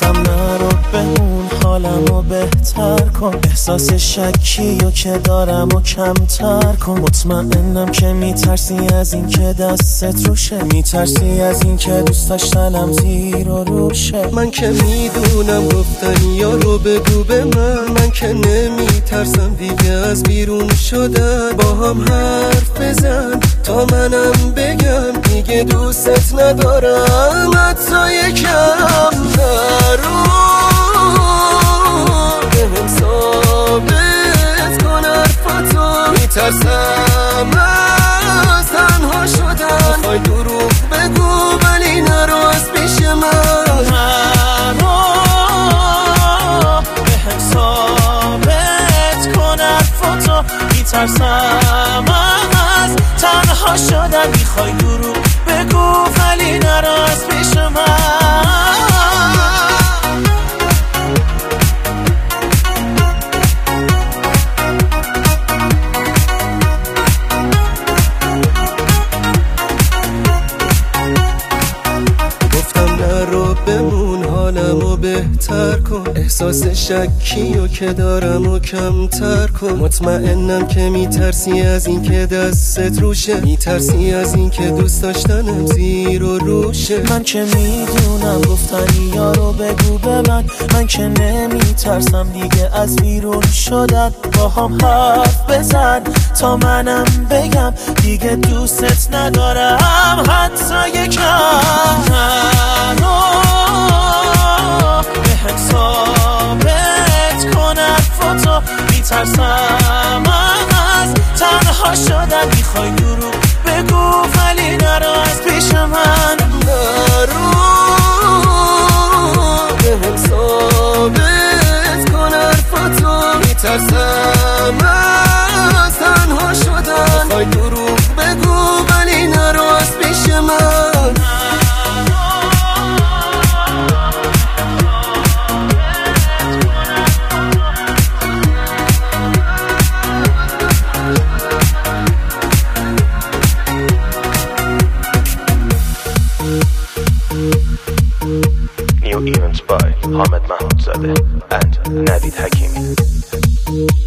گفتم نرو بمون حالمو بهتر کن، احساس شکیو که دارم و کمتر کن. مطمئنم که میترسی از این که دستت روشه، میترسی از این که دوست داشتنم زیر و روشه. من که میدونم گفتن یارو بگو به من که نمیترسم دیگه از بیرون شدن. با هم حرف بزن تا منم بگم دیگه دوست ندارم، حتی یکم نرو بهم ثابت کن حرفتو. میترسم از تنها شدن، میخوای دروغ بگو ولی نرو از پیش من. نرو بهم ثابت کن حرفتو، میترسم از تنها شدن، میخوای دروغ بگو ولی نرو از پیش من. بمون حالمو بهتر کن، احساس شکیو که دارم و کمتر کن. مطمئنم که میترسی از این که دستت روشه، میترسی از این که دوست داشتنم زیر و روشه. من که میدونم گفتنی یارو بگو به من که نمیترسم دیگه از بیرون شدن. با هم حرف بزن تا منم بگم دیگه دوستت ندارم، حتی یکم. بهم ثابت کن حرفتو، میترسم از تنها شدن، میخوای دروغ بگو ولی نرو از پیش من. نرو بهم ثابت کن حرفتو، میترسم از تنها شدن، میخوای دروغ بگو ولی نرو از پیش من. New events by Ahmed Mahodzadeh and Navid Hakimi.